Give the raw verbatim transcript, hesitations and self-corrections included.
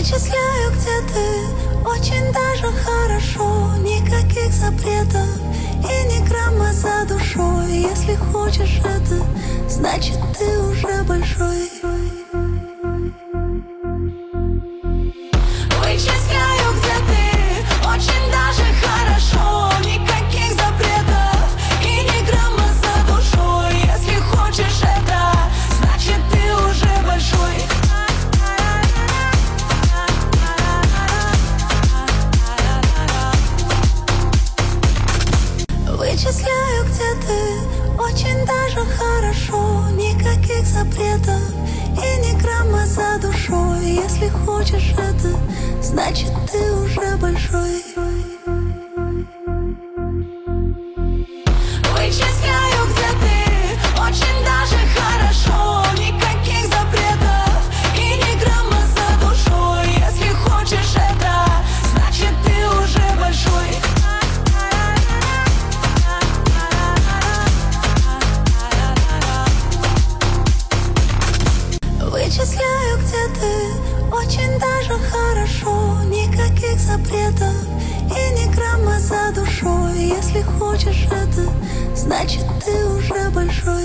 Вычисляю, где ты, очень даже хорошо. Никаких запретов и ни грамма за душой. Если хочешь это, значит ты уже большой. Вычисляю, где ты, очень даже хорошо. Никаких запретов и ни грамма за душой. Если хочешь это, значит ты уже большой. Вычисляю, где ты, очень даже хорошо. Никаких запретов и ни грамма за душой. Если хочешь это, значит ты уже большой. Вычисляю, где ты, очень даже хорошо. Никаких запретов и ни грамма за душой. Если хочешь это, значит ты уже большой. Вычисляю, где ты, очень даже хорошо. Никаких запретов и ни грамма за душой. Если хочешь это, значит ты уже большой.